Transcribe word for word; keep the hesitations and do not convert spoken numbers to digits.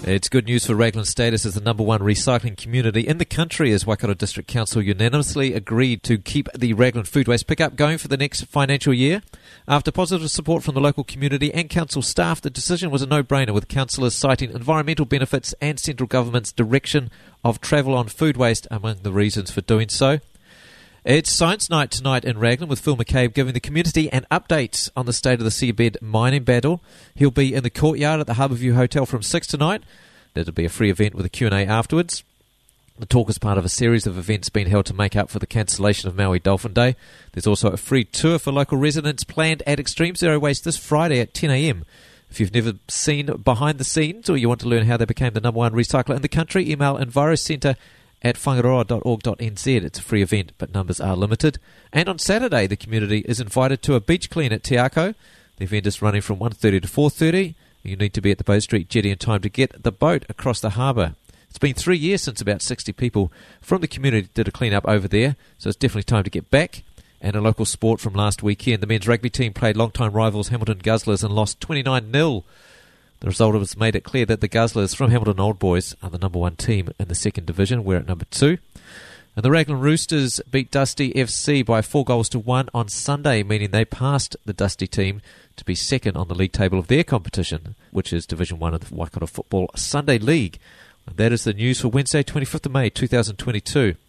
It's good news for Raglan's status as the number one recycling community in the country, as Waikato District Council unanimously agreed to keep the Raglan food waste pickup going for the next financial year. After positive support from the local community and council staff, the decision was a no-brainer, with councillors citing environmental benefits and central government's direction of travel on food waste among the reasons for doing so. It's Science Night tonight in Raglan, with Phil McCabe giving the community an update on the state of the seabed mining battle. He'll be in the courtyard at the Harbourview Hotel from six tonight. That'll be a free event with a Q and A afterwards. The talk is part of a series of events being held to make up for the cancellation of Maui Dolphin Day. There's also a free tour for local residents planned at Extreme Zero Waste this Friday at ten a.m. If you've never seen behind the scenes, or you want to learn how they became the number one recycler in the country, email envirocentre at whangaroa dot org dot n z. It's a free event, but numbers are limited. And on Saturday, the community is invited to a beach clean at Te Ako. The event is running from one thirty to four thirty. You need to be at the Bow Street jetty in time to get the boat across the harbour. It's been three years since about sixty people from the community did a clean-up over there, so it's definitely time to get back. And a local sport from last weekend, the men's rugby team played long-time rivals Hamilton Guzzlers and lost twenty-nine nil. The result has made it clear that the Guzzlers from Hamilton Old Boys are the number one team in the second division. We're at number two. And the Raglan Roosters beat Dusty F C by four goals to one on Sunday, meaning they passed the Dusty team to be second on the league table of their competition, which is Division one of the Waikato Football Sunday League. And that is the news for Wednesday, twenty-fifth of May, two thousand twenty-two.